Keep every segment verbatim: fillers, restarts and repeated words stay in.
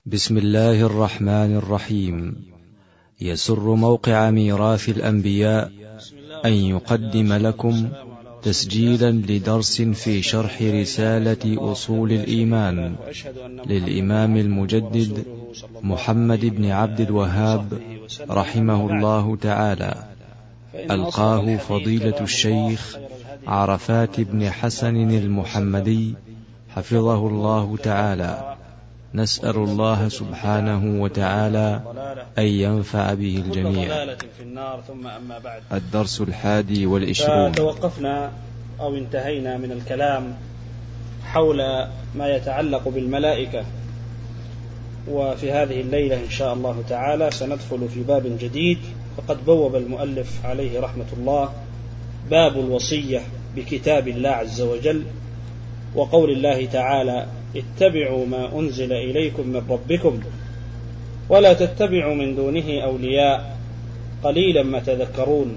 بسم الله الرحمن الرحيم. يسر موقع ميراث الأنبياء أن يقدم لكم تسجيلا لدرس في شرح رسالة أصول الإيمان للإمام المجدد محمد بن عبد الوهاب رحمه الله تعالى، ألقاه فضيلة الشيخ عرفات بن حسن المحمدي حفظه الله تعالى. نسأل الله سبحانه وتعالى أن ينفع به الجميع. الدرس الحادي والعشرون. توقفنا أو انتهينا من الكلام حول ما يتعلق بالملائكة، وفي هذه الليلة إن شاء الله تعالى سندخل في باب جديد، فقد بوب المؤلف عليه رحمة الله باب الوصية بكتاب الله عز وجل، وقول الله تعالى: اتبعوا ما أنزل إليكم من ربكم ولا تتبعوا من دونه أولياء قليلا ما تذكرون.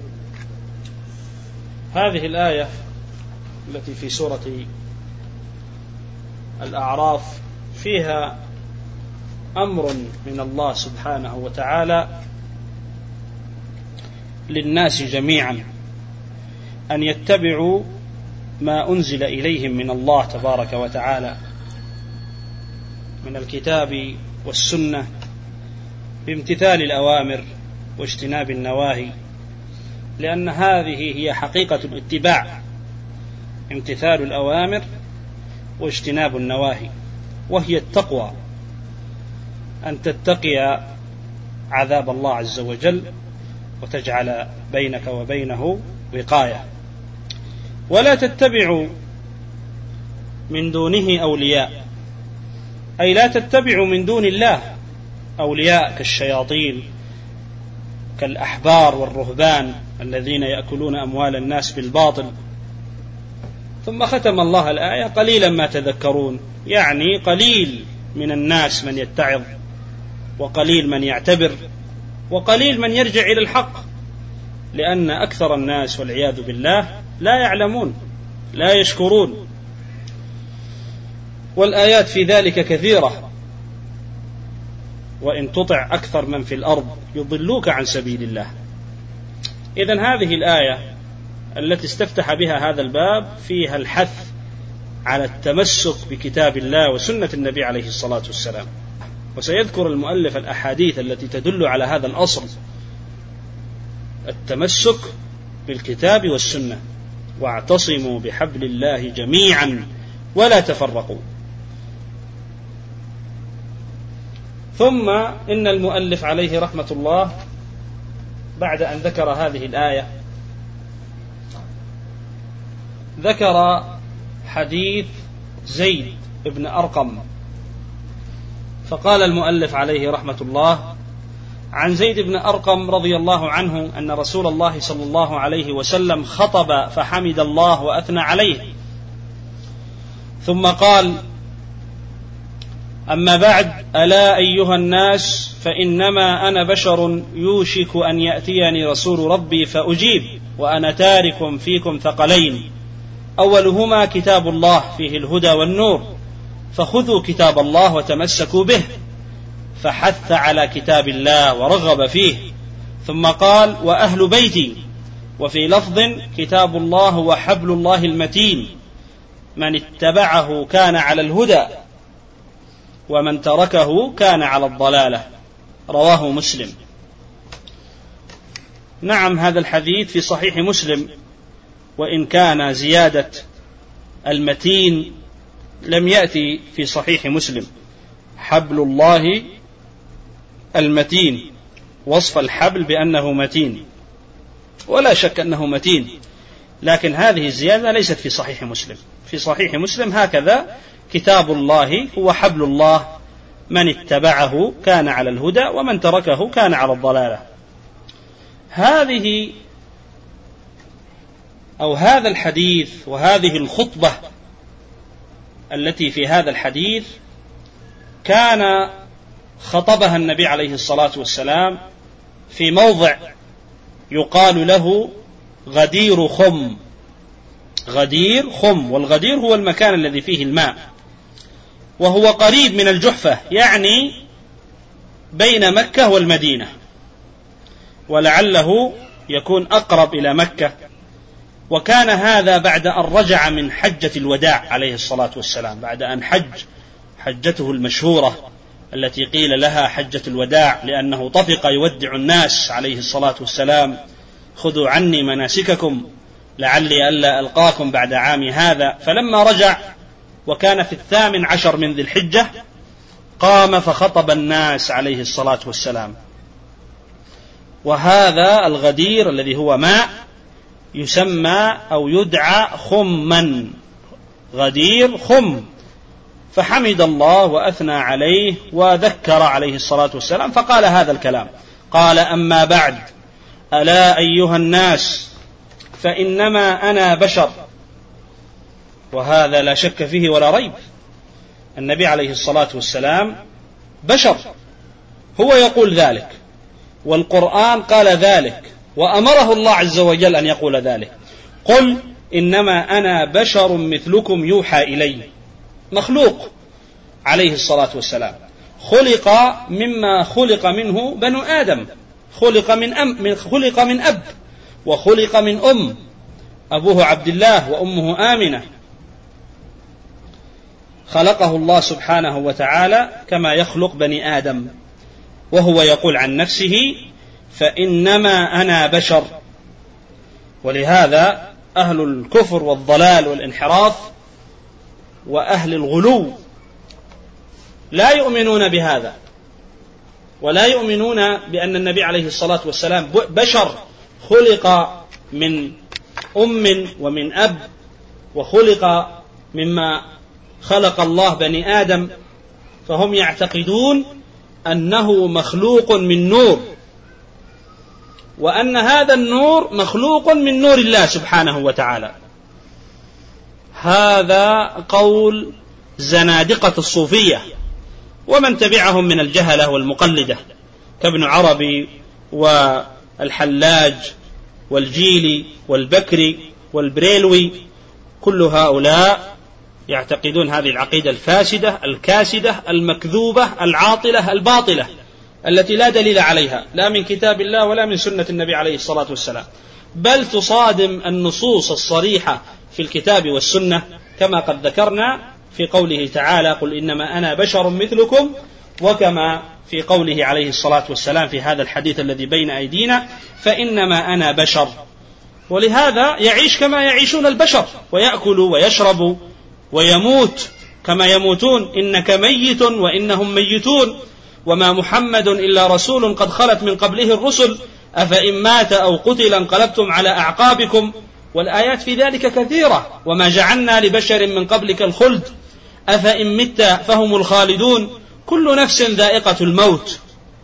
هذه الآية التي في سورة الأعراف فيها أمر من الله سبحانه وتعالى للناس جميعا أن يتبعوا ما أنزل إليهم من الله تبارك وتعالى من الكتاب والسنة بامتثال الأوامر واجتناب النواهي، لأن هذه هي حقيقة الاتباع، امتثال الأوامر واجتناب النواهي، وهي التقوى، أن تتقي عذاب الله عز وجل وتجعل بينك وبينه وقاية. ولا تتبعوا من دونه أولياء، أي لا تتبعوا من دون الله أولياء كالشياطين كالأحبار والرهبان الذين يأكلون أموال الناس بالباطل. ثم ختم الله الآية: قليلا ما تذكرون، يعني قليل من الناس من يتعظ، وقليل من يعتبر، وقليل من يرجع إلى الحق، لأن أكثر الناس والعياذ بالله لا يعلمون لا يشكرون. والآيات في ذلك كثيرة، وإن تطع أكثر من في الأرض يضلوك عن سبيل الله. إذن هذه الآية التي استفتح بها هذا الباب فيها الحث على التمسك بكتاب الله وسنة النبي عليه الصلاة والسلام، وسيذكر المؤلف الأحاديث التي تدل على هذا الأصل: التمسك بالكتاب والسنة، واعتصموا بحبل الله جميعا ولا تفرقوا. ثم إن المؤلف عليه رحمة الله بعد أن ذكر هذه الآية ذكر حديث زيد بن أرقم، فقال المؤلف عليه رحمة الله: عن زيد بن أرقم رضي الله عنه أن رسول الله صلى الله عليه وسلم خطب فحمد الله وأثنى عليه، ثم قال: أما بعد، ألا أيها الناس، فإنما أنا بشر يوشك أن يأتيني رسول ربي فأجيب، وأنا تارك فيكم ثقلين، أولهما كتاب الله فيه الهدى والنور، فخذوا كتاب الله وتمسكوا به، فحث على كتاب الله ورغب فيه، ثم قال: وأهل بيتي، وفي لفظ: كتاب الله وحبل الله المتين، من اتبعه كان على الهدى ومن تركه كان على الضلالة، رواه مسلم. نعم، هذا الحديث في صحيح مسلم، وإن كان زيادة المتين لم يأتي في صحيح مسلم. حبل الله المتين، وصف الحبل بأنه متين، ولا شك أنه متين، لكن هذه الزيادة ليست في صحيح مسلم. في صحيح مسلم هكذا: كتاب الله هو حبل الله، من اتبعه كان على الهدى ومن تركه كان على الضلالة. هذه أو هذا الحديث وهذه الخطبة التي في هذا الحديث كان خطبها النبي عليه الصلاة والسلام في موضع يقال له غدير خم. غدير خم، والغدير هو المكان الذي فيه الماء، وهو قريب من الجحفة، يعني بين مكة والمدينة، ولعله يكون أقرب إلى مكة، وكان هذا بعد أن رجع من حجة الوداع عليه الصلاة والسلام، بعد أن حج حجته المشهورة التي قيل لها حجة الوداع لأنه طفق يودع الناس عليه الصلاة والسلام: خذوا عني مناسككم لعلي ألا ألقاكم بعد عام هذا. فلما رجع وكان في الثامن عشر من ذي الحجة قام فخطب الناس عليه الصلاة والسلام. وهذا الغدير الذي هو ماء يسمى أو يدعى خما، غدير خم. فحمد الله وأثنى عليه وذكر عليه الصلاة والسلام فقال هذا الكلام، قال: أما بعد، ألا أيها الناس، فإنما أنا بشر. وهذا لا شك فيه ولا ريب، النبي عليه الصلاة والسلام بشر، هو يقول ذلك، والقرآن قال ذلك، وأمره الله عز وجل أن يقول ذلك: قل إنما أنا بشر مثلكم يوحى إلي. مخلوق عليه الصلاة والسلام، خلق مما خلق منه بنو آدم، خلق من أم خلق من أب وخلق من أم، أبوه عبد الله وأمه آمنة. خلقه الله سبحانه وتعالى كما يخلق بني آدم، وهو يقول عن نفسه: فإنما أنا بشر. ولهذا أهل الكفر والضلال والانحراف وأهل الغلو لا يؤمنون بهذا، ولا يؤمنون بأن النبي عليه الصلاة والسلام بشر خلق من أم ومن أب، وخلق مما خلق الله بني آدم، فهم يعتقدون أنه مخلوق من نور، وأن هذا النور مخلوق من نور الله سبحانه وتعالى. هذا قول زنادقة الصوفية ومن تبعهم من الجهلة والمقلدة كابن عربي والحلاج والجيلي والبكري والبريلوي، كل هؤلاء يعتقدون هذه العقيدة الفاسدة الكاسدة المكذوبة العاطلة الباطلة التي لا دليل عليها لا من كتاب الله ولا من سنة النبي عليه الصلاة والسلام، بل تصادم النصوص الصريحة في الكتاب والسنة، كما قد ذكرنا في قوله تعالى: قل إنما أنا بشر مثلكم، وكما في قوله عليه الصلاة والسلام في هذا الحديث الذي بين أيدينا: فإنما أنا بشر. ولهذا يعيش كما يعيشون البشر، ويأكل ويشرب ويموت كما يموتون. إنك ميت وإنهم ميتون، وما محمد إلا رسول قد خلت من قبله الرسل، أفإن مات أو قتل انقلبتم على أعقابكم. والآيات في ذلك كثيرة: وما جعلنا لبشر من قبلك الخلد أفإن مت فهم الخالدون، كل نفس ذائقة الموت.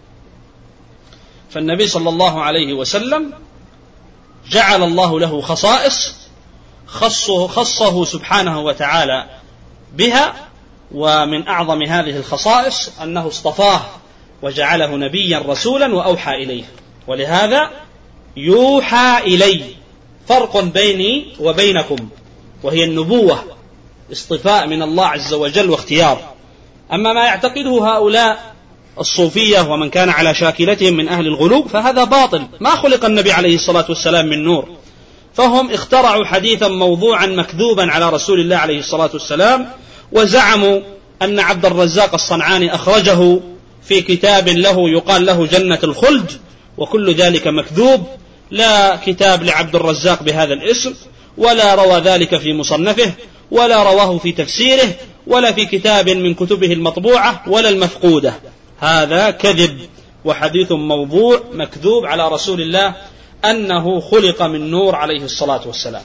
فالنبي صلى الله عليه وسلم جعل الله له خصائص خصه, خصه سبحانه وتعالى بها، ومن أعظم هذه الخصائص أنه اصطفاه وجعله نبيا رسولا وأوحى إليه. ولهذا يوحى إلي، فرق بيني وبينكم، وهي النبوة، اصطفاء من الله عز وجل واختيار. أما ما يعتقده هؤلاء الصوفية ومن كان على شاكلتهم من أهل الغلو فهذا باطل. ما خلق النبي عليه الصلاة والسلام من نور، فهم اخترعوا حديثا موضوعا مكذوبا على رسول الله عليه الصلاة والسلام، وزعموا أن عبد الرزاق الصنعاني أخرجه في كتاب له يقال له جنة الخلد، وكل ذلك مكذوب. لا كتاب لعبد الرزاق بهذا الاسم، ولا روى ذلك في مصنفه، ولا رواه في تفسيره، ولا في كتاب من كتبه المطبوعة ولا المفقودة. هذا كذب وحديث موضوع مكذوب على رسول الله أنه خلق من نور عليه الصلاة والسلام.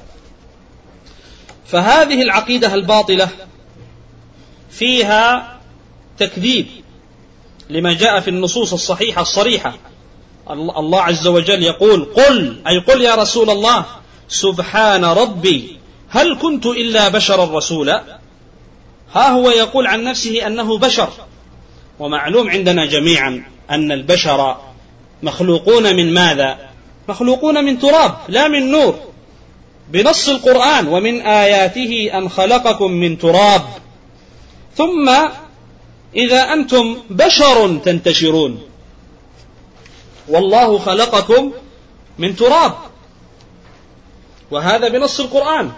فهذه العقيدة الباطلة فيها تكذيب لما جاء في النصوص الصحيحة الصريحة. الله عز وجل يقول: قل، أي قل يا رسول الله، سبحان ربي هل كنت إلا بشرا رسولا. ها هو يقول عن نفسه أنه بشر، ومعلوم عندنا جميعا أن البشر مخلوقون من ماذا؟ مخلوقون من تراب لا من نور، بنص القرآن: ومن آياته أن خلقكم من تراب ثم إذا أنتم بشر تنتشرون. والله خلقكم من تراب، وهذا بنص القرآن.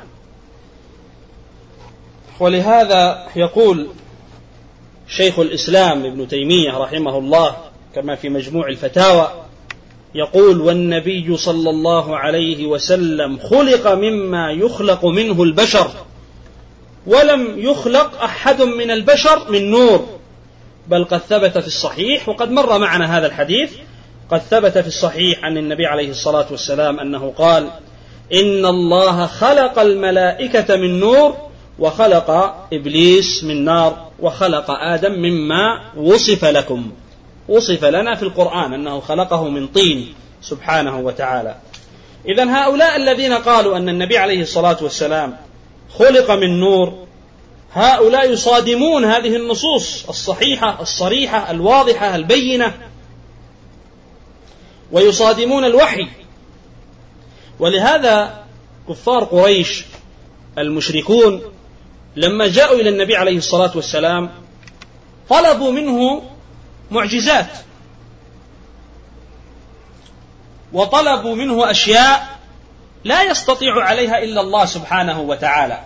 ولهذا يقول شيخ الإسلام ابن تيمية رحمه الله كما في مجموع الفتاوى، يقول: والنبي صلى الله عليه وسلم خلق مما يخلق منه البشر، ولم يخلق أحد من البشر من نور، بل قد ثبت في الصحيح، وقد مر معنا هذا الحديث، قد ثبت في الصحيح عن النبي عليه الصلاة والسلام أنه قال: إن الله خلق الملائكة من نور، وخلق إبليس من نار، وخلق آدم مما وصف لكم. وصف لنا في القرآن أنه خلقه من طين سبحانه وتعالى. إذن هؤلاء الذين قالوا أن النبي عليه الصلاة والسلام خلق من نور، هؤلاء يصادمون هذه النصوص الصحيحة الصريحة الواضحة البينة، ويصادمون الوحي. ولهذا كفار قريش المشركون لما جاءوا إلى النبي عليه الصلاة والسلام طلبوا منه معجزات، وطلبوا منه أشياء لا يستطيع عليها إلا الله سبحانه وتعالى.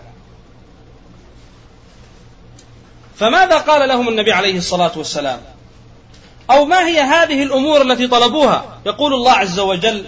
فماذا قال لهم النبي عليه الصلاة والسلام؟ أو ما هي هذه الأمور التي طلبوها؟ يقول الله عز وجل: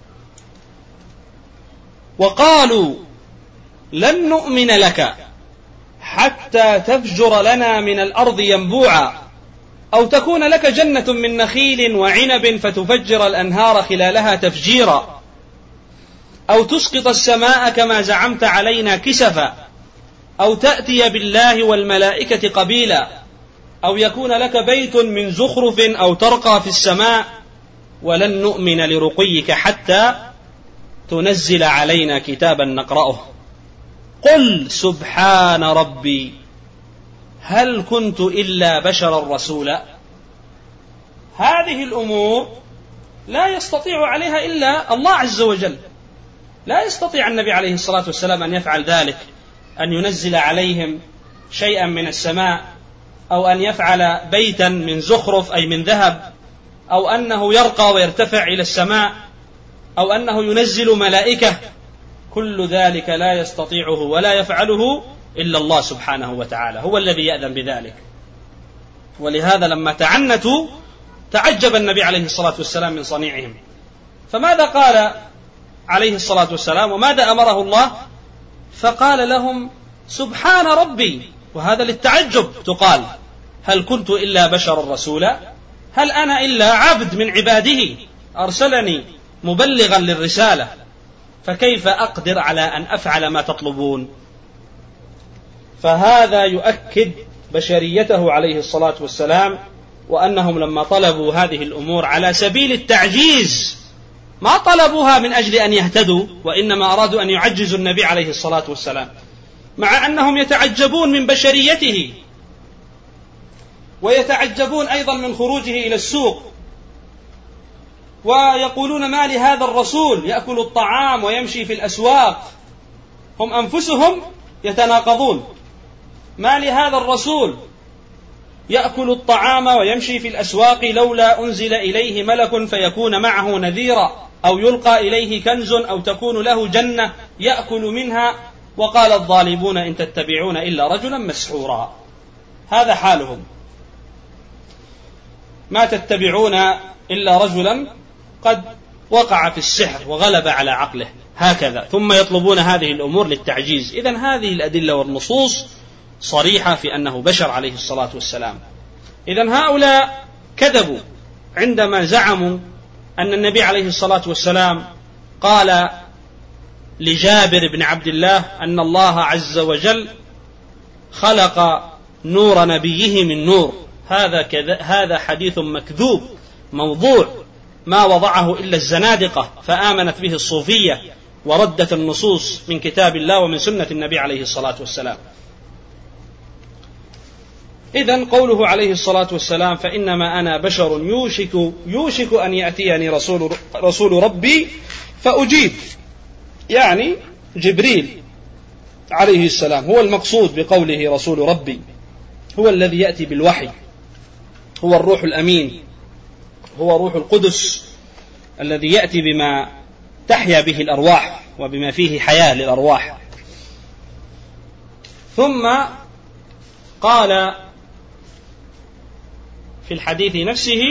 وقالوا لن نؤمن لك حتى تفجر لنا من الأرض ينبوعا، أو تكون لك جنة من نخيل وعنب فتفجر الأنهار خلالها تفجيرا، أو تسقط السماء كما زعمت علينا كسفا، أو تأتي بالله والملائكة قبيلا، أو يكون لك بيت من زخرف، أو ترقى في السماء، ولن نؤمن لرقيك حتى تنزل علينا كتابا نقرأه. قل سبحان ربي هل كنت إلا بشرا رسولا. هذه الأمور لا يستطيع عليها إلا الله عز وجل، لا يستطيع النبي عليه الصلاة والسلام أن يفعل ذلك، أن ينزل عليهم شيئا من السماء، أو أن يفعل بيتا من زخرف أي من ذهب، أو أنه يرقى ويرتفع إلى السماء، أو أنه ينزل ملائكة. كل ذلك لا يستطيعه ولا يفعله إلا الله سبحانه وتعالى، هو الذي يأذن بذلك. ولهذا لما تعنتوا تعجب النبي عليه الصلاة والسلام من صنيعهم. فماذا قال عليه الصلاة والسلام وماذا أمره الله؟ فقال لهم سبحان ربي، وهذا للتعجب تقال، هل كنت إلا بشرا رسولا؟ هل أنا إلا عبد من عباده أرسلني مبلغا للرسالة، فكيف أقدر على أن أفعل ما تطلبون؟ فهذا يؤكد بشريته عليه الصلاة والسلام، وأنهم لما طلبوا هذه الأمور على سبيل التعجيز ما طلبوها من أجل أن يهتدوا، وإنما أرادوا أن يعجزوا النبي عليه الصلاة والسلام، مع أنهم يتعجبون من بشريته، ويتعجبون أيضا من خروجه إلى السوق، ويقولون ما لهذا الرسول يأكل الطعام ويمشي في الأسواق. هم أنفسهم يتناقضون، ما لهذا الرسول يأكل الطعام ويمشي في الأسواق لولا أنزل إليه ملك فيكون معه نذيرا، أو يلقى إليه كنز، أو تكون له جنة يأكل منها، وقال الظالمون إن تتبعون إلا رجلا مسحورا. هذا حالهم، ما تتبعون إلا رجلا قد وقع في السحر وغلب على عقله، هكذا. ثم يطلبون هذه الأمور للتعجيز. إذن هذه الأدلة والنصوص صريحة في أنه بشر عليه الصلاة والسلام. إذن هؤلاء كذبوا عندما زعموا أن النبي عليه الصلاة والسلام قال لجابر بن عبد الله أن الله عز وجل خلق نور نبيه من نور. هذا كذا، هذا حديث مكذوب موضوع ما وضعه إلا الزنادقة، فآمنت به الصوفية وردت النصوص من كتاب الله ومن سنة النبي عليه الصلاة والسلام. إذن قوله عليه الصلاة والسلام فإنما أنا بشر يوشك, يوشك أن يأتيني رسول, رسول ربي فأجيب، يعني جبريل عليه السلام هو المقصود بقوله رسول ربي، هو الذي يأتي بالوحي، هو الروح الأمين، هو روح القدس الذي يأتي بما تحيا به الأرواح وبما فيه حياة للأرواح. ثم قال في الحديث نفسه: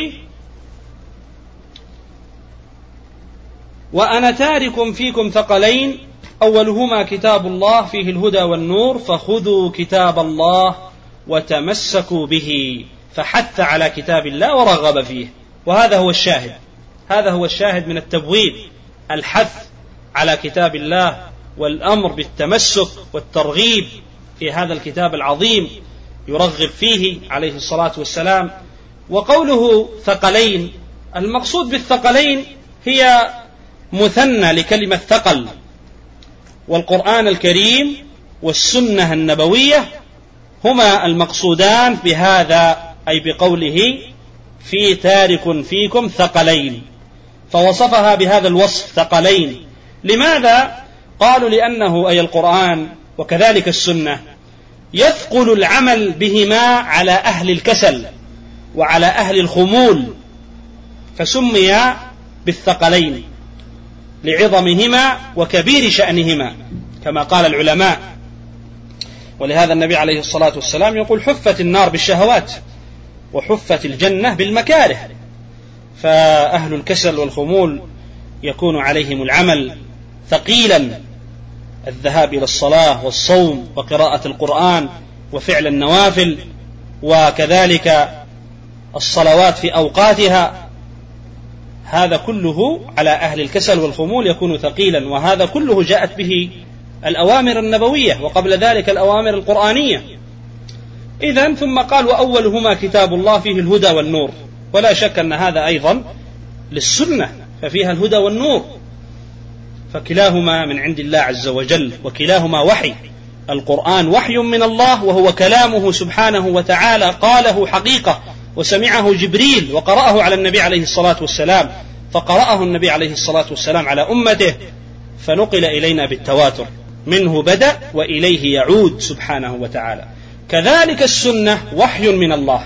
وأنا تارك فيكم ثقلين أولهما كتاب الله فيه الهدى والنور فخذوا كتاب الله وتمسكوا به، فحث على كتاب الله ورغب فيه. وهذا هو الشاهد، هذا هو الشاهد من التبويب، الحث على كتاب الله والأمر بالتمسك والترغيب في هذا الكتاب العظيم يرغب فيه عليه الصلاة والسلام. وقوله ثقلين، المقصود بالثقلين هي مثنى لكلمة ثقل، والقرآن الكريم والسنة النبوية هما المقصودان بهذا، أي بقوله في تارك فيكم ثقلين، فوصفها بهذا الوصف ثقلين. لماذا؟ قالوا لأنه أي القرآن وكذلك السنة يثقل العمل بهما على أهل الكسل وعلى أهل الخمول، فسمي بالثقلين لعظمهما وكبير شأنهما كما قال العلماء. ولهذا النبي عليه الصلاة والسلام يقول: حفت النار بالشهوات وحفت الجنة بالمكاره. فأهل الكسل والخمول يكون عليهم العمل ثقيلا، الذهاب إلى الصلاة والصوم وقراءة القرآن وفعل النوافل، وكذلك الصلوات في أوقاتها، هذا كله على أهل الكسل والخمول يكون ثقيلا. وهذا كله جاءت به الأوامر النبوية وقبل ذلك الأوامر القرآنية. إذن ثم قال: وأولهما كتاب الله فيه الهدى والنور. ولا شك أن هذا أيضا للسنة، ففيها الهدى والنور، فكلاهما من عند الله عز وجل وكلاهما وحي. القرآن وحي من الله وهو كلامه سبحانه وتعالى، قاله حقيقة وسمعه جبريل وقرأه على النبي عليه الصلاة والسلام، فقرأه النبي عليه الصلاة والسلام على أمته، فنقل إلينا بالتواتر، منه بدأ وإليه يعود سبحانه وتعالى. كذلك السنة وحي من الله،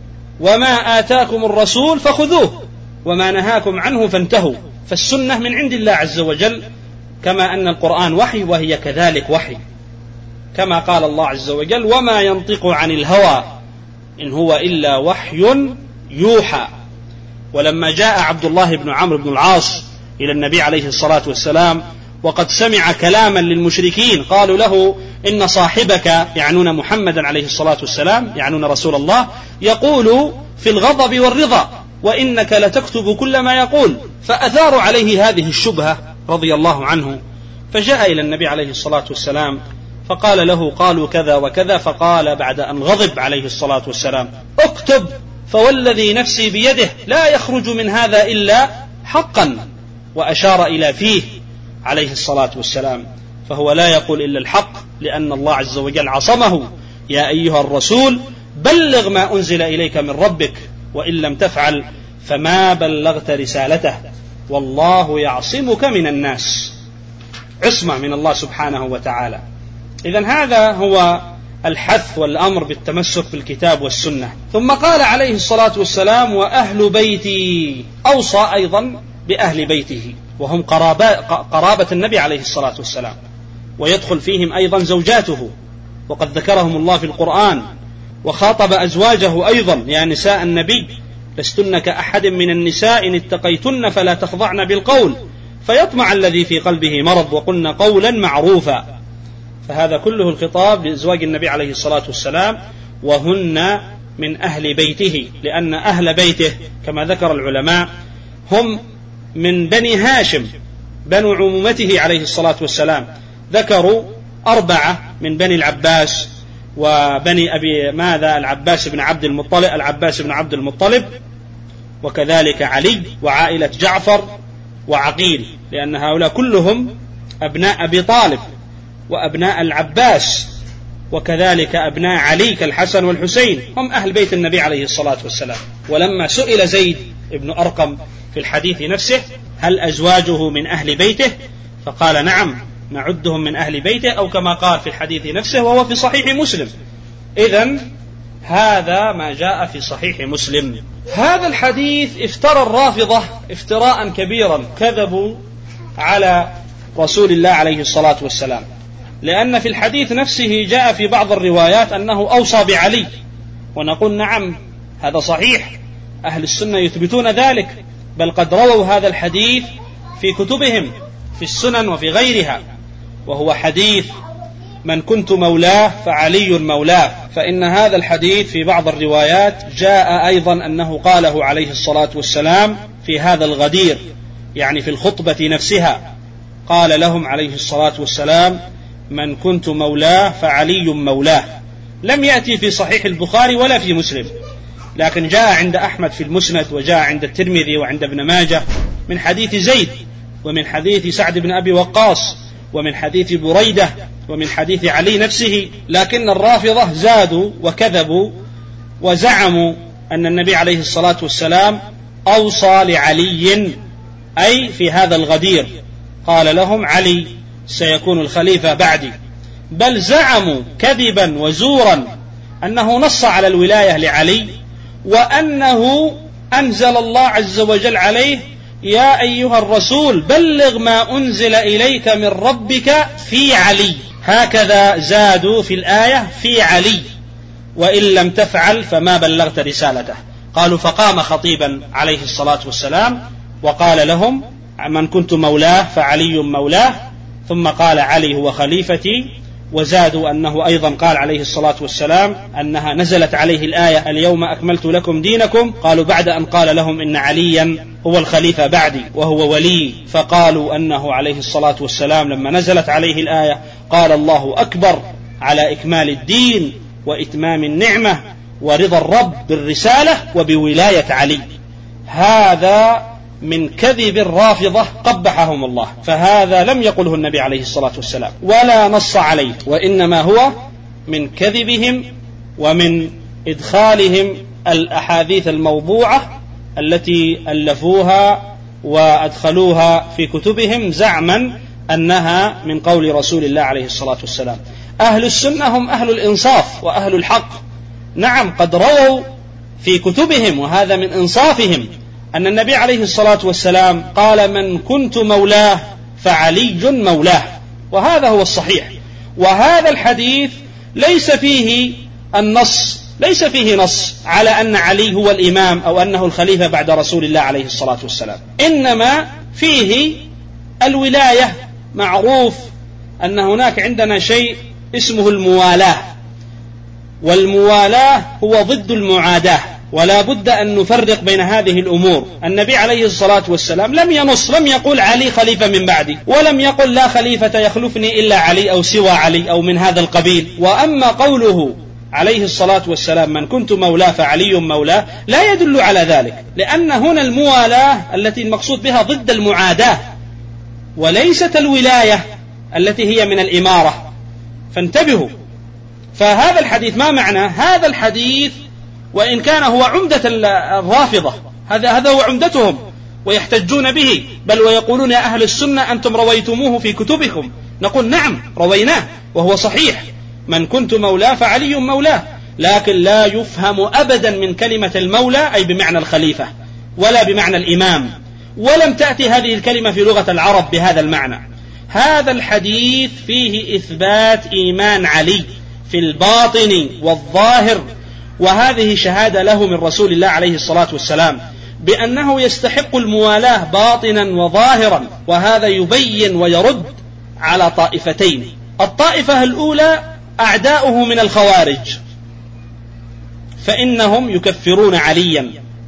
وما آتاكم الرسول فخذوه وما نهاكم عنه فانتهوا. فالسنة من عند الله عز وجل، كما أن القرآن وحي وهي كذلك وحي، كما قال الله عز وجل: وما ينطق عن الهوى إن هو إلا وحي يوحى. ولما جاء عبد الله بن عمرو بن العاص إلى النبي عليه الصلاة والسلام وقد سمع كلاما للمشركين، قالوا له: إن صاحبك، يعنون محمدا عليه الصلاة والسلام، يعنون رسول الله، يقول في الغضب والرضا وإنك لتكتب كل ما يقول. فأثاروا عليه هذه الشبهة رضي الله عنه، فجاء إلى النبي عليه الصلاة والسلام فقال له: قالوا كذا وكذا. فقال بعد أن غضب عليه الصلاة والسلام: اكتب فوالذي نفسي بيده لا يخرج من هذا إلا حقا، وأشار إلى فيه عليه الصلاة والسلام. فهو لا يقول إلا الحق، لأن الله عز وجل عصمه: يا أيها الرسول بلغ ما أنزل إليك من ربك وإن لم تفعل فما بلغت رسالته والله يعصمك من الناس. عصمة من الله سبحانه وتعالى. إذن هذا هو الحث والأمر بالتمسك بالكتاب والسنة. ثم قال عليه الصلاة والسلام: وأهل بيتي. أوصى أيضا بأهل بيته، وهم قرابة, قرابة النبي عليه الصلاة والسلام، ويدخل فيهم أيضا زوجاته، وقد ذكرهم الله في القرآن. وخاطب أزواجه أيضا: يا نساء النبي لستن كأحد من النساء إن اتقيتن فلا تخضعن بالقول فيطمع الذي في قلبه مرض وقلن قولا معروفا. فهذا كله الخطاب لأزواج النبي عليه الصلاة والسلام، وهن من أهل بيته، لأن أهل بيته كما ذكر العلماء هم من بني هاشم، بنو عمومته عليه الصلاة والسلام. ذكروا أربعة من بني العباس وبني أبي ماذا العباس بن عبد المطلب العباس بن عبد المطلب وكذلك علي وعائلة جعفر وعقيل، لأن هؤلاء كلهم أبناء أبي طالب وأبناء العباس، وكذلك أبناء علي كالحسن والحسين، هم أهل بيت النبي عليه الصلاة والسلام. ولما سئل زيد بن أرقم في الحديث نفسه: هل أزواجه من أهل بيته؟ فقال: نعم، نعدهم من أهل بيته، أو كما قال في الحديث نفسه وهو في صحيح مسلم. إذن هذا ما جاء في صحيح مسلم. هذا الحديث افترى الرافضة افتراء كبيرا، كذبوا على رسول الله عليه الصلاة والسلام، لأن في الحديث نفسه جاء في بعض الروايات أنه أوصى بعلي، ونقول نعم هذا صحيح، أهل السنة يثبتون ذلك، بل قد رووا هذا الحديث في كتبهم في السنن وفي غيرها، وهو حديث من كنت مولاه فعلي مولاه. فإن هذا الحديث في بعض الروايات جاء أيضا أنه قاله عليه الصلاة والسلام في هذا الغدير، يعني في الخطبة نفسها قال لهم عليه الصلاة والسلام من كنت مولاه فعلي مولاه. لم يأتي في صحيح البخاري ولا في مسلم، لكن جاء عند أحمد في المسند، وجاء عند الترمذي وعند ابن ماجه من حديث زيد، ومن حديث سعد بن أبي وقاص، ومن حديث بريدة، ومن حديث علي نفسه. لكن الرافضة زادوا وكذبوا وزعموا أن النبي عليه الصلاة والسلام أوصى لعلي، أي في هذا الغدير قال لهم علي سيكون الخليفة بعدي، بل زعموا كذبا وزورا أنه نص على الولاية لعلي، وأنه أنزل الله عز وجل عليه يا أيها الرسول بلغ ما أنزل إليك من ربك في علي، هكذا زادوا في الآية في علي، وإن لم تفعل فما بلغت رسالته. قالوا فقام خطيبا عليه الصلاة والسلام وقال لهم من كنت مولاه فعلي مولاه، ثم قال علي هو خليفتي، وزادوا أنه أيضا قال عليه الصلاة والسلام أنها نزلت عليه الآية اليوم أكملت لكم دينكم، قالوا بعد أن قال لهم إن عليا هو الخليفة بعدي وهو ولي، فقالوا أنه عليه الصلاة والسلام لما نزلت عليه الآية قال الله أكبر على إكمال الدين وإتمام النعمة ورضا الرب بالرسالة وبولاية علي. هذا من كذب الرافضة قبحهم الله، فهذا لم يقله النبي عليه الصلاة والسلام ولا نص عليه، وإنما هو من كذبهم ومن إدخالهم الأحاديث الموضوعة التي ألفوها وأدخلوها في كتبهم زعما أنها من قول رسول الله عليه الصلاة والسلام. أهل السنة هم أهل الإنصاف وأهل الحق، نعم قد رووا في كتبهم وهذا من إنصافهم أن النبي عليه الصلاة والسلام قال من كنت مولاه فعلي مولاه، وهذا هو الصحيح. وهذا الحديث ليس فيه النص ليس فيه نص على أن علي هو الإمام أو أنه الخليفة بعد رسول الله عليه الصلاة والسلام، إنما فيه الولاية. معروف أن هناك عندنا شيء اسمه الموالاة، والموالاة هو ضد المعاداة، ولا بد أن نفرق بين هذه الأمور. النبي عليه الصلاة والسلام لم ينص، لم يقول علي خليفة من بعدي، ولم يقل لا خليفة يخلفني إلا علي أو سوى علي أو من هذا القبيل. وأما قوله عليه الصلاة والسلام من كنت مولاه فعلي مولاه لا يدل على ذلك، لأن هنا الموالاة التي المقصود بها ضد المعاداة، وليست الولاية التي هي من الإمارة، فانتبهوا. فهذا الحديث ما معنى هذا الحديث؟ وإن كان هو عمدة الرافضة، هذا هذا هو عمدتهم ويحتجون به، بل ويقولون يا أهل السنة أنتم رويتموه في كتبكم، نقول نعم رويناه وهو صحيح، من كنت مولاه فعلي مولاه، لكن لا يفهم أبدا من كلمة المولى أي بمعنى الخليفة ولا بمعنى الإمام، ولم تأتي هذه الكلمة في لغة العرب بهذا المعنى. هذا الحديث فيه إثبات إيمان علي في الباطن والظاهر، وهذه شهادة له من رسول الله عليه الصلاة والسلام بأنه يستحق الموالاة باطنا وظاهرا، وهذا يبين ويرد على طائفتين. الطائفة الأولى أعداؤه من الخوارج، فإنهم يكفرون عليا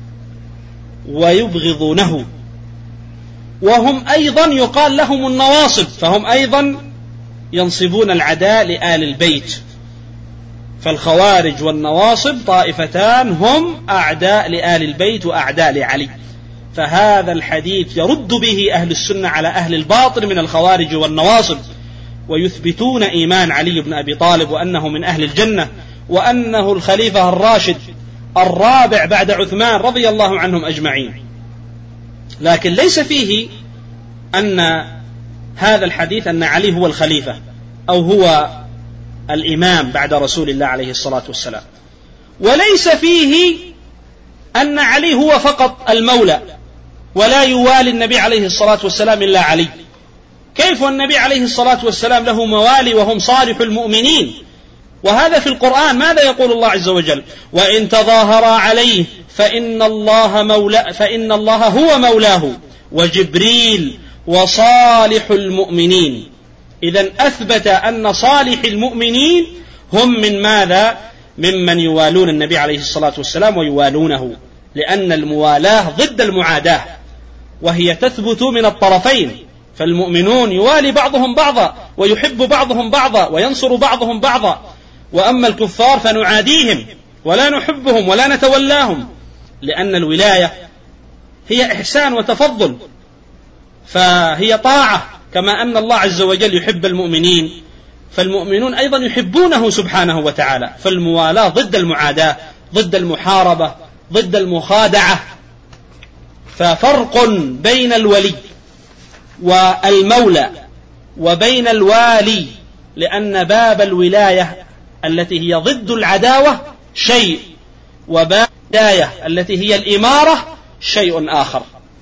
ويبغضونه، وهم أيضا يقال لهم النواصب، فهم أيضا ينصبون العداء لآل البيت. فالخوارج والنواصب طائفتان هم أعداء لآل البيت وأعداء لعلي، فهذا الحديث يرد به أهل السنة على أهل الباطل من الخوارج والنواصب، ويثبتون إيمان علي بن أبي طالب وأنه من أهل الجنة، وأنه الخليفة الراشد الرابع بعد عثمان رضي الله عنهم أجمعين. لكن ليس فيه أن هذا الحديث أن علي هو الخليفة أو هو الإمام بعد رسول الله عليه الصلاة والسلام، وليس فيه أن علي هو فقط المولى ولا يوالي النبي عليه الصلاة والسلام إلا علي. كيف النبي عليه الصلاة والسلام له موالي وهم صالح المؤمنين؟ وهذا في القرآن ماذا يقول الله عز وجل؟ وإن تظاهر عليه فإن الله, مولى فإن الله هو مولاه وجبريل وصالح المؤمنين. إذن أثبت أن صالح المؤمنين هم من ماذا؟ ممن يوالون النبي عليه الصلاة والسلام ويوالونه، لأن الموالاة ضد المعاداة وهي تثبت من الطرفين، فالمؤمنون يوالي بعضهم بعضا ويحب بعضهم بعضا وينصر بعضهم بعضا، وأما الكفار فنعاديهم ولا نحبهم ولا نتولاهم، لأن الولاية هي إحسان وتفضل، فهي طاعة، كما أن الله عز وجل يحب المؤمنين فالمؤمنون أيضا يحبونه سبحانه وتعالى. فالموالاة ضد المعاداة، ضد المحاربة، ضد المخادعة. ففرق بين الولي والمولى وبين الوالي، لأن باب الولاية التي هي ضد العداوة شيء، وباب الولاية التي هي الإمارة شيء آخر.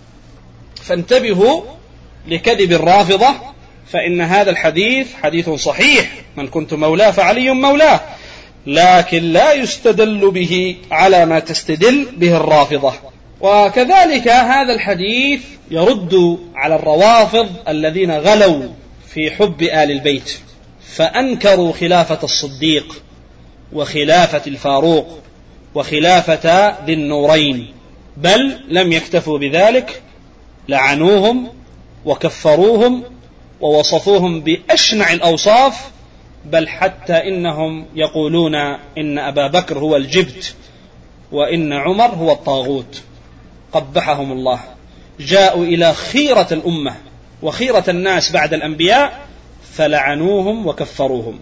فانتبهوا لكذب الرافضة، فإن هذا الحديث حديث صحيح، من كنت مولاه فعلي مولاه، لكن لا يستدل به على ما تستدل به الرافضة. وكذلك هذا الحديث يرد على الروافض الذين غلوا في حب آل البيت، فأنكروا خلافة الصديق وخلافة الفاروق وخلافة ذي النورين، بل لم يكتفوا بذلك، لعنوهم وكفروهم ووصفوهم بأشنع الأوصاف، بل حتى إنهم يقولون إن أبا بكر هو الجبت وإن عمر هو الطاغوت، قبحهم الله. جاءوا إلى خيرة الأمة وخيرة الناس بعد الأنبياء فلعنوهم وكفروهم.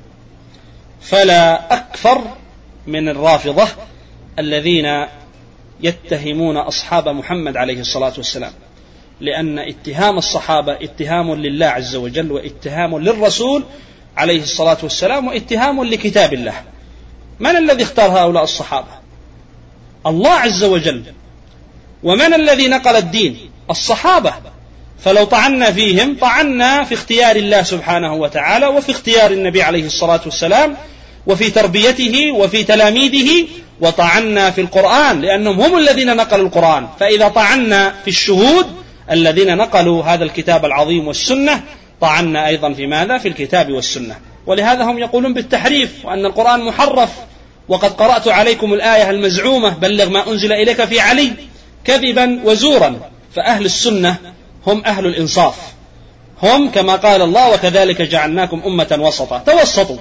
فلا أكفر من الرافضة الذين يتهمون أصحاب محمد عليه الصلاة والسلام، لأن اتهام الصحابة اتهام لله عز وجل واتهام للرسول عليه الصلاة والسلام واتهام لكتاب الله. من الذي اختار هؤلاء الصحابة؟ الله عز وجل. ومن الذي نقل الدين؟ الصحابة. فلو طعنا فيهم طعنا في اختيار الله سبحانه وتعالى وفي اختيار النبي عليه الصلاة والسلام وفي تربيته وفي تلاميذه، وطعنا في القرآن لأنهم هم الذين نقلوا القرآن. فإذا طعنا في الشهود الذين نقلوا هذا الكتاب العظيم والسنة، طعنا أيضا في ماذا؟ في الكتاب والسنة. ولهذا هم يقولون بالتحريف وأن القرآن محرف، وقد قرأت عليكم الآية المزعومة بلغ ما أنزل إليك في علي، كذبا وزورا. فأهل السنة هم أهل الإنصاف، هم كما قال الله وكذلك جعلناكم أمة وسطا، توسطوا،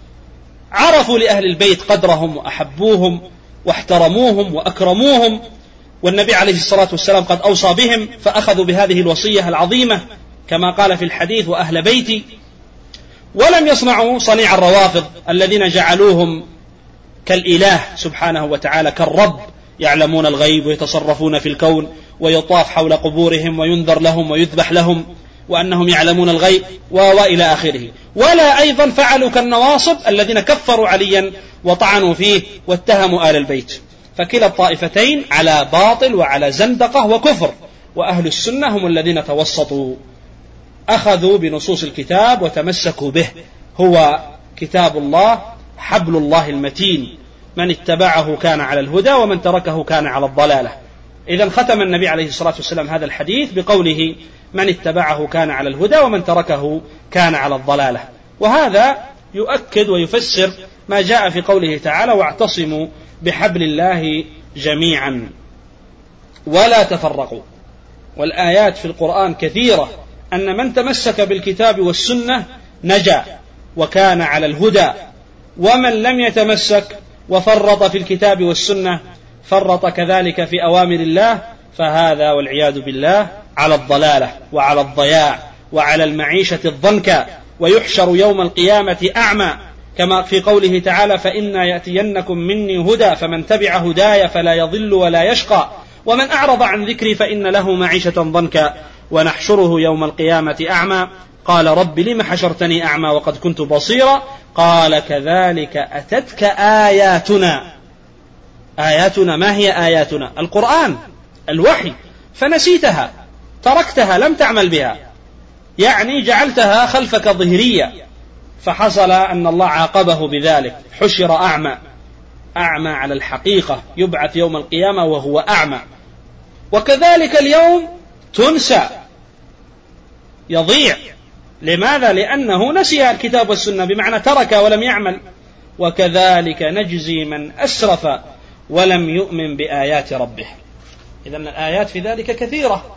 عرفوا لأهل البيت قدرهم وأحبوهم واحترموهم وأكرموهم، والنبي عليه الصلاة والسلام قد أوصى بهم فأخذوا بهذه الوصية العظيمة كما قال في الحديث وأهل بيتي. ولم يصنعوا صنيع الروافض الذين جعلوهم كالإله سبحانه وتعالى، كالرب، يعلمون الغيب ويتصرفون في الكون ويطاف حول قبورهم وينذر لهم ويذبح لهم وأنهم يعلمون الغيب وإلى آخره. ولا أيضا فعلوا كالنواصب الذين كفروا عليا وطعنوا فيه واتهموا آل البيت. فكلا الطائفتين على باطل وعلى زندقة وكفر، وأهل السنة هم الذين توسطوا، أخذوا بنصوص الكتاب وتمسكوا به، هو كتاب الله حبل الله المتين، من اتبعه كان على الهدى ومن تركه كان على الضلالة. إذن ختم النبي عليه الصلاة والسلام هذا الحديث بقوله من اتبعه كان على الهدى ومن تركه كان على الضلالة. وهذا يؤكد ويفسر ما جاء في قوله تعالى واعتصموا بحبل الله جميعا ولا تفرقوا. والآيات في القرآن كثيرة أن من تمسك بالكتاب والسنة نجا وكان على الهدى، ومن لم يتمسك وفرط في الكتاب والسنة فرط كذلك في أوامر الله، فهذا والعياذ بالله على الضلالة وعلى الضياع وعلى المعيشة الضنكا، ويحشر يوم القيامة أعمى، كما في قوله تعالى فإنا يأتينكم مني هدى فمن تبع هداي فلا يضل ولا يشقى ومن أعرض عن ذكري فإن له معيشة ضنكا ونحشره يوم القيامة أعمى قال رب لم حشرتني أعمى وقد كنت بصيرا قال كذلك أتتك آياتنا آياتنا ما هي آياتنا؟ القرآن، الوحي، فنسيتها، تركتها، لم تعمل بها، يعني جعلتها خلفك ظهرية، فحصل أن الله عاقبه بذلك، حشر أعمى، أعمى على الحقيقة، يبعث يوم القيامة وهو أعمى. وكذلك اليوم تنسى، يضيع. لماذا؟ لأنه نسي الكتاب والسنة، بمعنى ترك ولم يعمل. وكذلك نجزي من أسرف ولم يؤمن بآيات ربه. إذن الآيات في ذلك كثيرة،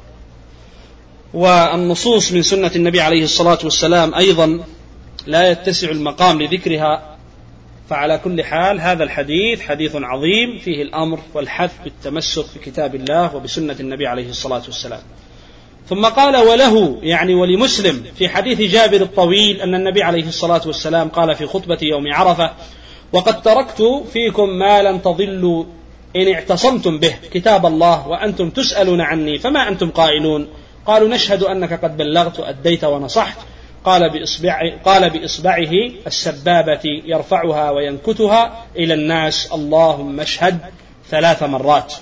والنصوص من سنة النبي عليه الصلاة والسلام أيضا لا يتسع المقام لذكرها. فعلى كل حال هذا الحديث حديث عظيم فيه الأمر والحث بالتمسك بكتاب الله وبسنة النبي عليه الصلاة والسلام. ثم قال وله، يعني ولمسلم، في حديث جابر الطويل أن النبي عليه الصلاة والسلام قال في خطبة يوم عرفة: وقد تركت فيكم ما لن تضلوا إن اعتصمتم به، كتاب الله، وأنتم تسألون عني فما أنتم قائلون؟ قالوا: نشهد أنك قد بلغت وأديت ونصحت. قال بإصبع قال بإصبعه السبابة يرفعها وينكتها إلى الناس: اللهم اشهد، ثلاث مرات.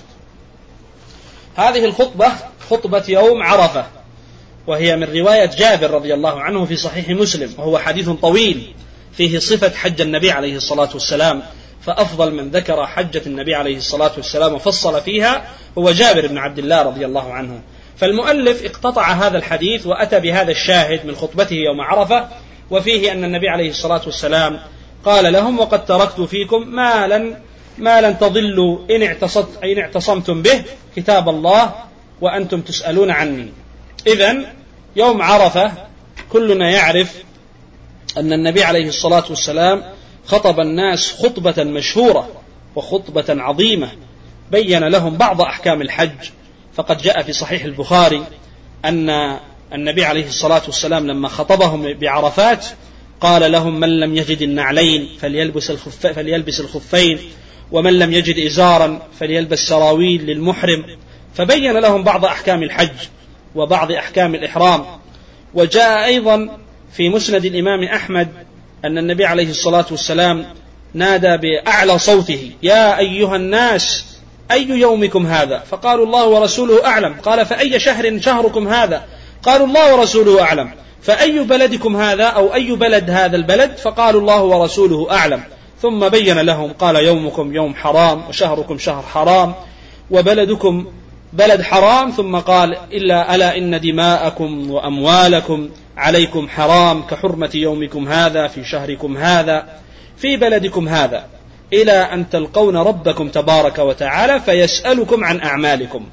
هذه الخطبة خطبة يوم عرفة، وهي من رواية جابر رضي الله عنه في صحيح مسلم، وهو حديث طويل فيه صفة حج النبي عليه الصلاة والسلام. فأفضل من ذكر حجة النبي عليه الصلاة والسلام وفصل فيها هو جابر بن عبد الله رضي الله عنه. فالمؤلف اقتطع هذا الحديث وأتى بهذا الشاهد من خطبته يوم عرفة، وفيه أن النبي عليه الصلاة والسلام قال لهم: وقد تركت فيكم ما لن, ما لن تضلوا إن, إن اعتصمتم به، كتاب الله، وأنتم تسألون عني. إذن يوم عرفة كلنا يعرف أن النبي عليه الصلاة والسلام خطب الناس خطبة مشهورة وخطبة عظيمة، بين لهم بعض أحكام الحج. فقد جاء في صحيح البخاري أن النبي عليه الصلاة والسلام لما خطبهم بعرفات قال لهم: من لم يجد النعلين فليلبس, الخف فليلبس الخفين، ومن لم يجد إزارا فليلبس سراويل للمحرم. فبين لهم بعض أحكام الحج وبعض أحكام الإحرام. وجاء أيضا في مسند الإمام أحمد أن النبي عليه الصلاة والسلام نادى بأعلى صوته: يا أيها الناس، أي يومكم هذا؟ فقالوا: الله ورسوله أعلم. قال: فأي شهر شهركم هذا؟ قالوا: الله ورسوله أعلم. فأي بلدكم هذا، أو أي بلد هذا البلد؟ فقالوا: الله ورسوله أعلم. ثم بين لهم قال: يومكم يوم حرام، وشهركم شهر حرام، وبلدكم بلد حرام. ثم قال: إلا ألا إن دماءكم وأموالكم عليكم حرام، كحرمة يومكم هذا في شهركم هذا في بلدكم هذا، إلى أن تلقون ربكم تبارك وتعالى فيسألكم عن أعمالكم.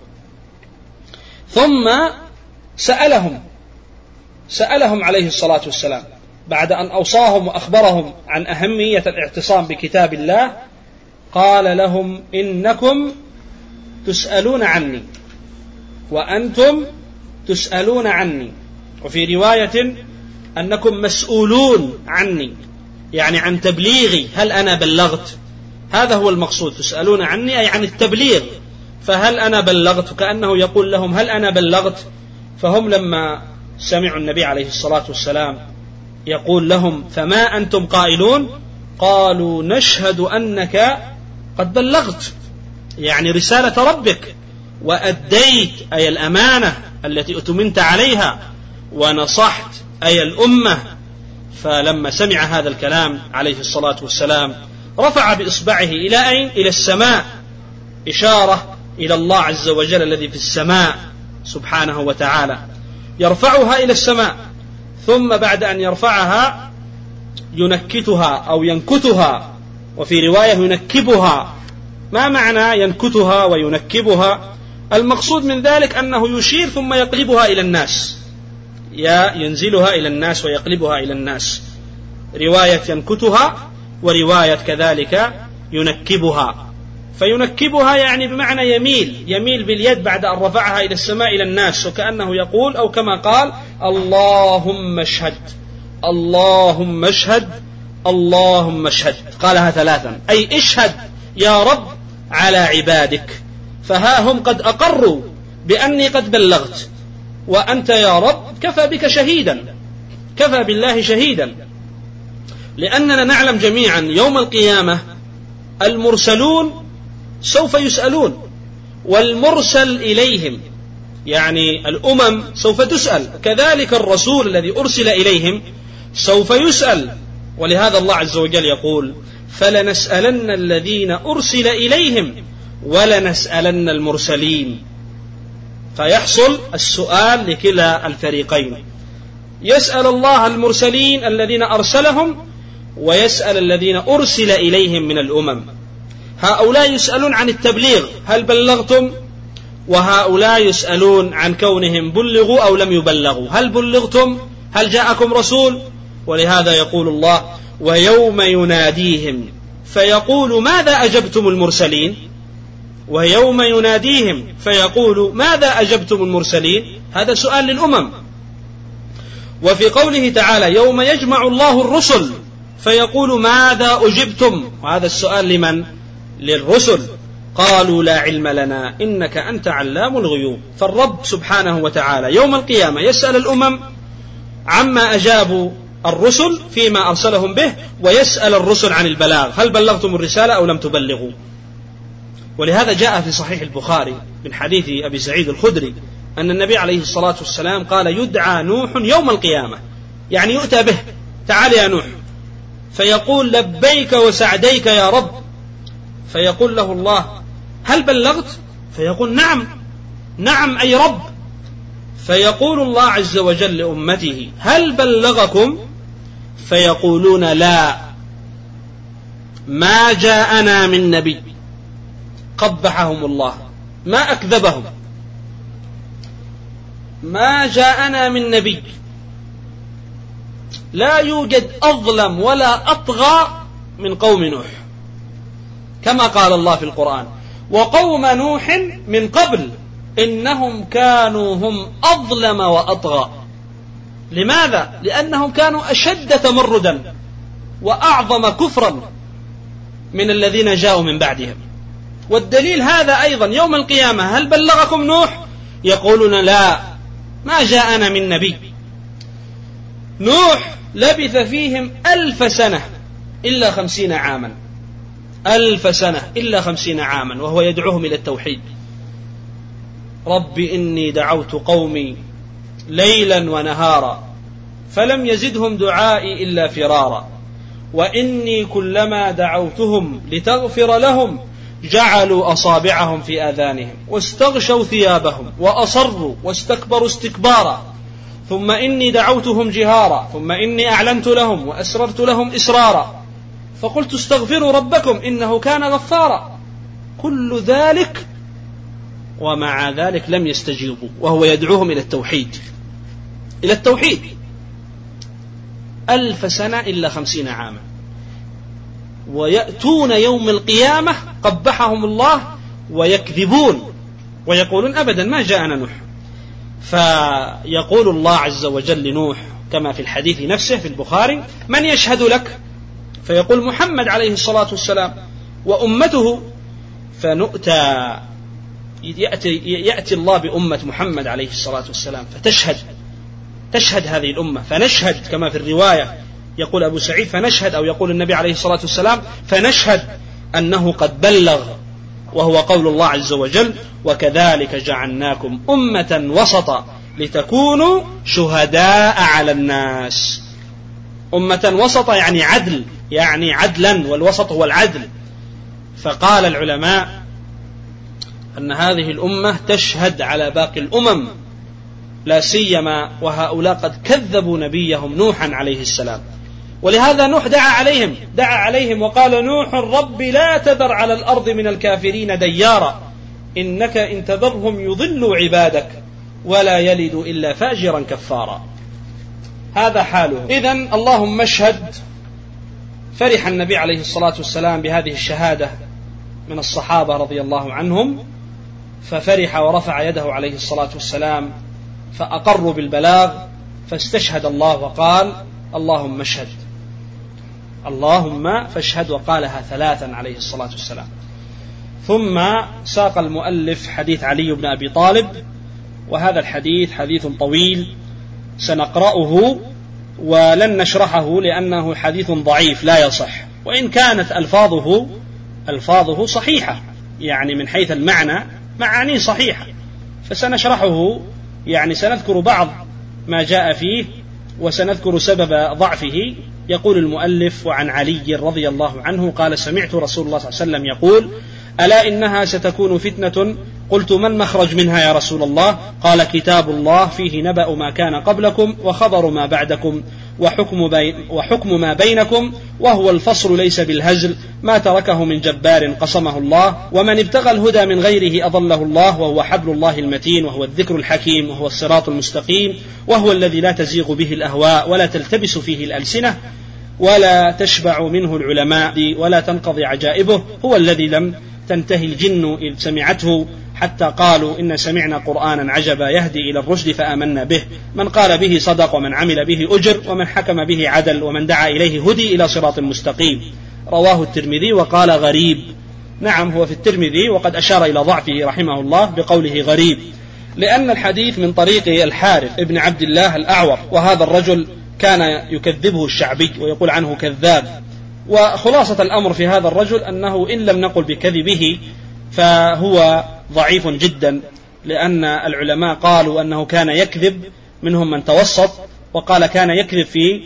ثم سألهم سألهم عليه الصلاة والسلام بعد أن أوصاهم وأخبرهم عن أهمية الاعتصام بكتاب الله، قال لهم: إنكم تسألون عني وأنتم تسألون عني، وفي رواية أنكم مسؤولون عني، يعني عن تبليغي، هل أنا بلغت؟ هذا هو المقصود، تسألون عني أي عن التبليغ، فهل أنا بلغت؟ كأنه يقول لهم: هل أنا بلغت؟ فهم لما سمعوا النبي عليه الصلاة والسلام يقول لهم: فما أنتم قائلون؟ قالوا: نشهد أنك قد بلغت، يعني رسالة ربك، وأديت أي الأمانة التي أتمنت عليها، ونصحت أي الأمة. فلما سمع هذا الكلام عليه الصلاة والسلام رفع بإصبعه إلى أين؟ إلى السماء، إشارة إلى الله عز وجل الذي في السماء سبحانه وتعالى، يرفعها إلى السماء، ثم بعد أن يرفعها ينكتها أو ينكتها، وفي رواية ينكبها. ما معنى ينكتها وينكبها؟ المقصود من ذلك أنه يشير ثم يقلبها إلى الناس، يا ينزلها إلى الناس ويقلبها إلى الناس. رواية ينكتها، ورواية كذلك ينكبها. فينكبها يعني بمعنى يميل يميل باليد بعد أن رفعها إلى السماء إلى الناس، وكأنه يقول أو كما قال: اللهم اشهد، اللهم اشهد، اللهم اشهد. قالها ثلاثا، أي اشهد يا رب على عبادك، فها هم قد أقروا بأني قد بلغت، وأنت يا رب كفى بك شهيدا، كفى بالله شهيدا. لأننا نعلم جميعا يوم القيامة المرسلون سوف يسألون، والمرسل إليهم يعني الأمم سوف تسأل، كذلك الرسول الذي أرسل إليهم سوف يسأل. ولهذا الله عز وجل يقول: فلنسألن الذين أرسل إليهم ولنسألن المرسلين. فيحصل السؤال لكلا الفريقين، يسأل الله المرسلين الذين أرسلهم، ويسأل الذين أرسل إليهم من الأمم. هؤلاء يسألون عن التبليغ، هل بلغتم؟ وهؤلاء يسألون عن كونهم بلغوا أو لم يبلغوا، هل بلغتم؟ هل جاءكم رسول؟ ولهذا يقول الله: ويوم يناديهم فيقول ماذا أجبتم المرسلين. ويوم يناديهم فيقول ماذا أجبتم المرسلين، هذا سؤال للأمم. وفي قوله تعالى: يوم يجمع الله الرسل فيقول ماذا أجبتم، وهذا السؤال لمن؟ للرسل. قالوا لا علم لنا إنك أنت علام الغيوب. فالرب سبحانه وتعالى يوم القيامة يسأل الأمم عما أجابوا الرسل فيما أرسلهم به، ويسأل الرسل عن البلاغ، هل بلغتم الرسالة أو لم تبلغوا. ولهذا جاء في صحيح البخاري من حديث أبي سعيد الخدري أن النبي عليه الصلاة والسلام قال: يدعى نوح يوم القيامة، يعني يؤتى به، تعال يا نوح، فيقول: لبيك وسعديك يا رب. فيقول له الله: هل بلغت؟ فيقول: نعم نعم أي رب. فيقول الله عز وجل لأمته: هل بلغكم؟ فيقولون: لا، ما جاءنا من نبي. قبحهم الله، ما أكذبهم، ما جاءنا من نبي. لا يوجد أظلم ولا أطغى من قوم نوح، كما قال الله في القرآن: وقوم نوح من قبل إنهم كانوا هم أظلم وأطغى. لماذا؟ لأنهم كانوا أشد تمردا وأعظم كفرا من الذين جاءوا من بعدهم. والدليل هذا أيضا يوم القيامة: هل بلغكم نوح؟ يقولون: لا، ما جاءنا من نبي. نوح لبث فيهم ألف سنة إلا خمسين عاما، ألف سنة إلا خمسين عاما، وهو يدعوهم إلى التوحيد. رب إني دعوت قومي ليلا ونهارا فلم يزدهم دعائي إلا فرارا، وإني كلما دعوتهم لتغفر لهم جعلوا أصابعهم في آذانهم واستغشوا ثيابهم وأصروا واستكبروا استكبارا، ثم إني دعوتهم جهارا ثم إني أعلنت لهم وأسررت لهم إسرارا، فقلت استغفروا ربكم إنه كان غفارا. كل ذلك ومع ذلك لم يستجيبوا، وهو يدعوهم إلى التوحيد، إلى التوحيد. ألف سنة إلا خمسين عاما، ويأتون يوم القيامة قبحهم الله ويكذبون ويقولون أبدا ما جاءنا نوح. فيقول الله عز وجل لنوح كما في الحديث نفسه في البخاري: من يشهد لك؟ فيقول: محمد عليه الصلاة والسلام وأمته. فنؤتى يأتي, يأتي الله بأمة محمد عليه الصلاة والسلام فتشهد، تشهد هذه الأمة، فنشهد كما في الرواية يقول أبو سعيد: فنشهد، أو يقول النبي عليه الصلاة والسلام: فنشهد أنه قد بلغ، وهو قول الله عز وجل: وكذلك جعلناكم أمة وسطا لتكونوا شهداء على الناس. أمة وسطا يعني عدل، يعني عدلا، والوسط هو العدل. فقال العلماء أن هذه الأمة تشهد على باقي الأمم، لا سيما وهؤلاء قد كذبوا نبيهم نوحا عليه السلام. ولهذا نوح دعا عليهم دعا عليهم وقال: نوح رب لا تذر على الأرض من الكافرين ديارا إنك إن تذرهم يضلوا عبادك ولا يلدوا إلا فاجرا كفارا. هذا حاله. إذن اللهم اشهد. فرح النبي عليه الصلاة والسلام بهذه الشهادة من الصحابة رضي الله عنهم، ففرح ورفع يده عليه الصلاة والسلام، فأقروا بالبلاغ، فاستشهد الله وقال: اللهم اشهد، اللهم فاشهد، وقالها ثلاثا عليه الصلاة والسلام. ثم ساق المؤلف حديث علي بن أبي طالب، وهذا الحديث حديث طويل سنقرأه ولن نشرحه لأنه حديث ضعيف لا يصح، وإن كانت ألفاظه ألفاظه صحيحة، يعني من حيث المعنى معاني صحيحة، فسنشرحه، يعني سنذكر بعض ما جاء فيه وسنذكر سبب ضعفه. يقول المؤلف: وعن علي رضي الله عنه قال: سمعت رسول الله صلى الله عليه وسلم يقول: ألا إنها ستكون فتنة. قلت: ما المخرج منها يا رسول الله؟ قال: كتاب الله فيه نبأ ما كان قبلكم وخبر ما بعدكم وحكم, بي وحكم ما بينكم، وهو الفصل ليس بالهزل، ما تركه من جبار قسمه الله، ومن ابتغى الهدى من غيره أضله الله، وهو حبل الله المتين، وهو الذكر الحكيم، وهو الصراط المستقيم، وهو الذي لا تزيغ به الأهواء ولا تلتبس فيه الألسنة ولا تشبع منه العلماء ولا تنقضي عجائبه، هو الذي لم تنتهي الجن إذ سمعته حتى قالوا: إن سمعنا قرآنا عجبا يهدي إلى الرشد فآمنا به، من قال به صدق، ومن عمل به أجر، ومن حكم به عدل، ومن دعا إليه هدي إلى صراط مستقيم. رواه الترمذي وقال: غريب. نعم، هو في الترمذي، وقد أشار إلى ضعفه رحمه الله بقوله غريب، لأن الحديث من طريق الحارث ابن عبد الله الأعور، وهذا الرجل كان يكذبه الشعبي ويقول عنه كذاب. وخلاصة الأمر في هذا الرجل أنه إن لم نقل بكذبه فهو ضعيف جدا، لأن العلماء قالوا أنه كان يكذب، منهم من توسط وقال كان يكذب في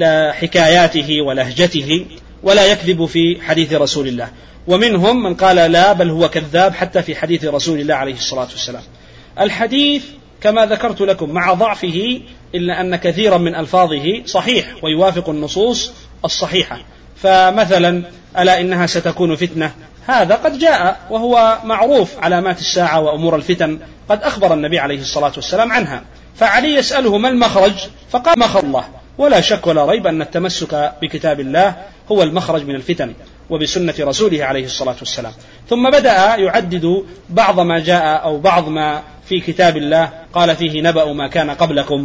حكاياته ولهجته ولا يكذب في حديث رسول الله، ومنهم من قال لا، بل هو كذاب حتى في حديث رسول الله عليه الصلاة والسلام. الحديث كما ذكرت لكم مع ضعفه إلا أن كثيرا من ألفاظه صحيح ويوافق النصوص الصحيحة. فمثلا: ألا إنها ستكون فتنة، هذا قد جاء وهو معروف، علامات الساعة وأمور الفتن قد أخبر النبي عليه الصلاة والسلام عنها. فعلي يسأله: ما المخرج؟ فقال: مخرج الله. ولا شك ولا ريب أن التمسك بكتاب الله هو المخرج من الفتن وبسنة رسوله عليه الصلاة والسلام. ثم بدأ يعدد بعض ما جاء أو بعض ما في كتاب الله قال فيه نبأ ما كان قبلكم،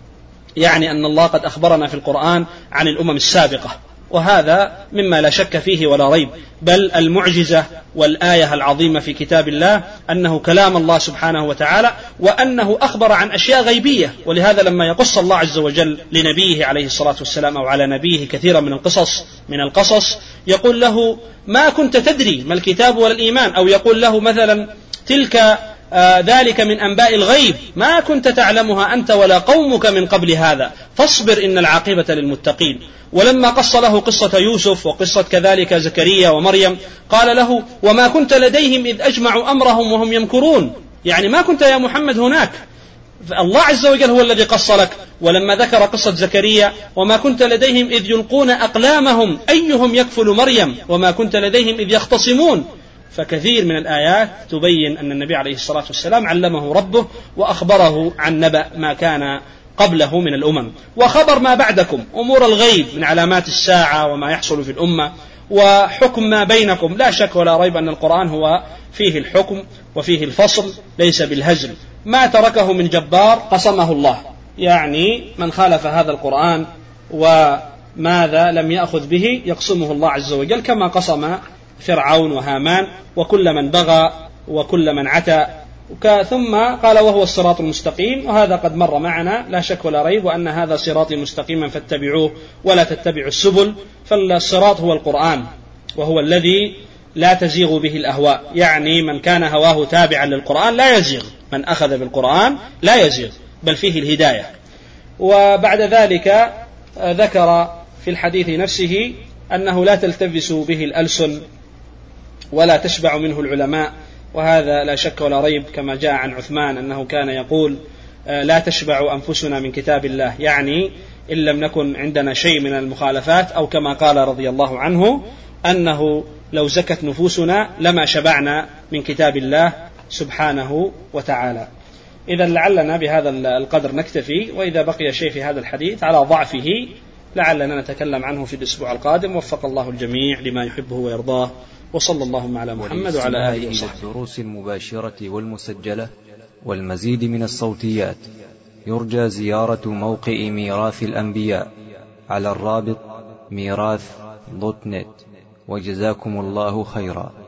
يعني أن الله قد أخبرنا في القرآن عن الأمم السابقة، وهذا مما لا شك فيه ولا ريب، بل المعجزة والآية العظيمة في كتاب الله أنه كلام الله سبحانه وتعالى، وأنه أخبر عن أشياء غيبية. ولهذا لما يقص الله عز وجل لنبيه عليه الصلاة والسلام أو على نبيه كثيرا من القصص من القصص يقول له: ما كنت تدري ما الكتاب ولا الإيمان، أو يقول له مثلا: تلك آه ذلك من أنباء الغيب ما كنت تعلمها أنت ولا قومك من قبل هذا، فاصبر إن العاقبة للمتقين. ولما قص له قصة يوسف وقصة كذلك زكريا ومريم قال له: وما كنت لديهم إذ أجمعوا أمرهم وهم يمكرون، يعني ما كنت يا محمد هناك، الله عز وجل هو الذي قص لك. ولما ذكر قصة زكريا: وما كنت لديهم إذ يلقون أقلامهم أيهم يكفل مريم وما كنت لديهم إذ يختصمون. فكثير من الآيات تبين أن النبي عليه الصلاة والسلام علمه ربه وأخبره عن نبأ ما كان قبله من الأمم، وخبر ما بعدكم، أمور الغيب من علامات الساعة وما يحصل في الأمة، وحكم ما بينكم. لا شك ولا ريب أن القرآن هو فيه الحكم وفيه الفصل ليس بالهزل. ما تركه من جبار قسمه الله، يعني من خالف هذا القرآن وماذا لم يأخذ به يقسمه الله عز وجل، كما قسم فرعون وهامان وكل من بغى وكل من عتى. ثم قال: وهو الصراط المستقيم، وهذا قد مر معنا لا شك ولا ريب، وأن هذا صراطي مستقيما فاتبعوه ولا تتبعوا السبل. فالصراط هو القرآن، وهو الذي لا تزيغ به الأهواء، يعني من كان هواه تابعا للقرآن لا يزيغ، من أخذ بالقرآن لا يزيغ بل فيه الهداية. وبعد ذلك ذكر في الحديث نفسه أنه لا تلتبس به الألسن ولا تشبع منه العلماء، وهذا لا شك ولا ريب كما جاء عن عثمان أنه كان يقول: لا تشبع أنفسنا من كتاب الله، يعني إن لم نكن عندنا شيء من المخالفات، أو كما قال رضي الله عنه أنه لو زكت نفوسنا لما شبعنا من كتاب الله سبحانه وتعالى. إذا لعلنا بهذا القدر نكتفي، وإذا بقي شيء في هذا الحديث على ضعفه لعلنا نتكلم عنه في الأسبوع القادم. وفق الله الجميع لما يحبه ويرضاه، وصلى اللهم على محمد وعلى آله وصحبه. الدروس المباشرة والمسجلة والمزيد من الصوتيات يرجى زيارة موقع ميراث الأنبياء على الرابط ميراث دوت نت، وجزاكم الله خيرا.